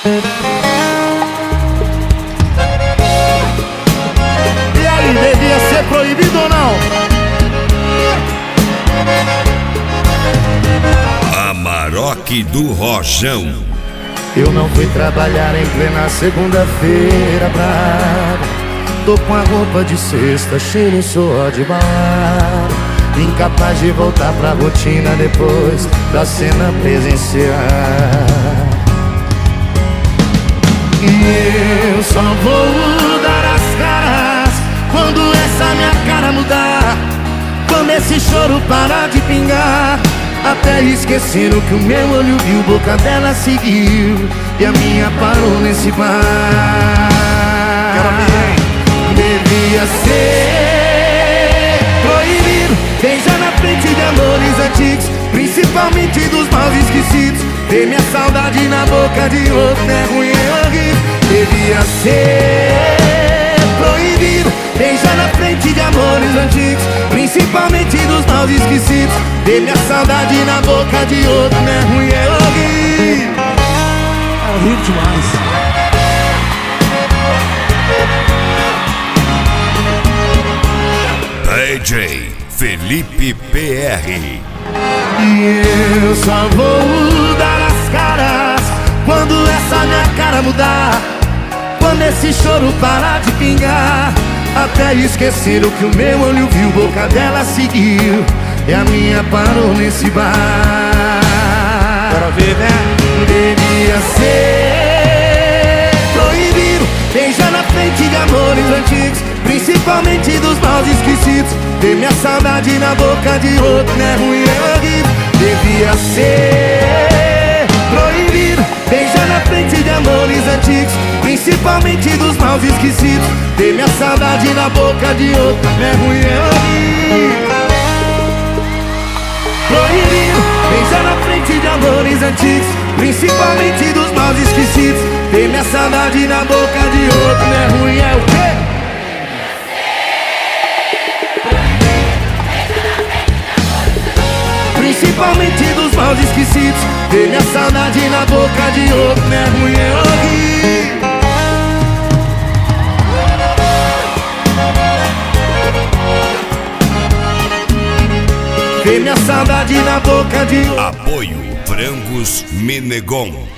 E aí, devia ser proibido ou não? Amarok do Rojão. Eu não fui trabalhar em plena segunda-feira brava. Tô com a roupa de sexta, cheiro e suor de balada, incapaz de voltar pra rotina depois da cena presencial. E eu só vou dar as caras quando essa minha cara mudar, quando esse choro parar de pingar. Até esqueceram que o meu olho viu, boca dela seguiu e a minha parou nesse bar. Devia ser proibido beijar na frente de amores antigos, principalmente dos maus esquecidos. Ter minha saudade na boca de outro é ruim, é horrível. Devia ser proibido beijar na frente de amores antigos, principalmente dos maus esquecidos. Ter minha saudade na boca de outro é ruim, é horrível. É horrível demais. DJ Felipe PR. E eu só vou dar as caras quando essa minha cara mudar, quando esse choro parar de pingar. Até esqueceram que o meu olho viu, boca dela seguiu e a minha parou nesse bar. Quero ver, né? Devia ser proibido beijar na frente de amores antigos, principalmente dos maus esquecidos. Ter minha saudade na boca de outro é ruim, é horrível. Devia ser proibido beijar na frente de amores antigos, principalmente dos maus esquecidos. Ter minha saudade na boca de outro é ruim, é horrível. Proibido beijar na frente de amores antigos, principalmente dos maus esquecidos. Ter minha saudade na boca de outro é ruim, é o quê? Principalmente dos maus esquecidos. Ter minha saudade na boca de outro é ruim, é horrível. Ter minha saudade na boca de outro. Apoio Frangos Menegon.